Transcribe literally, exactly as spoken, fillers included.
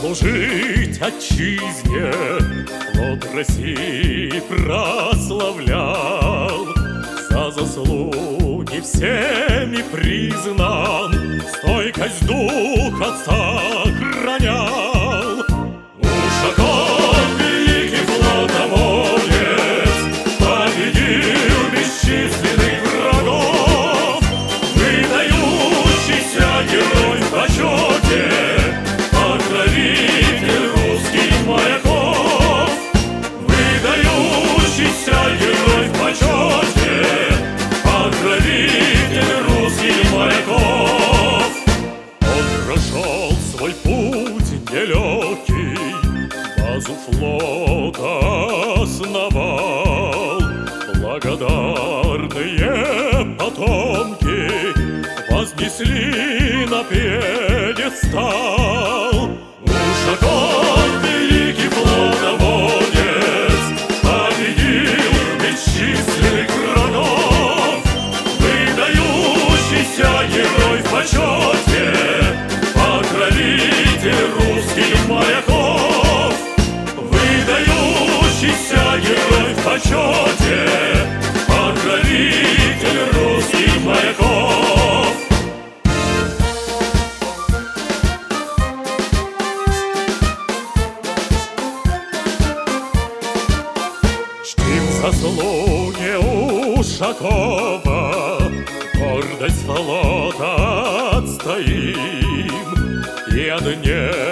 служить отчизне, плод России прославлял, за заслуги всеми признан, стойкость духа сохранял. Ушаков, великий флотоводец, победил бесчисленных врагов, выдающийся герой в почете, покровитель русских моряков, выдающийся герой в почете, покровитель русских моряков. Он прошел свой путь нелегкий, базу флота основал. Благодарные потомки вознесли на пьедестал. Ушаков, великий флотоводец, победил бесчисленных врагов, выдающийся герой в почете, покровитель русских моряков, выдающийся герой в почете, покровитель русских моряков. Чтим заслуги Ушакова, гордость флота отстоим, и о дне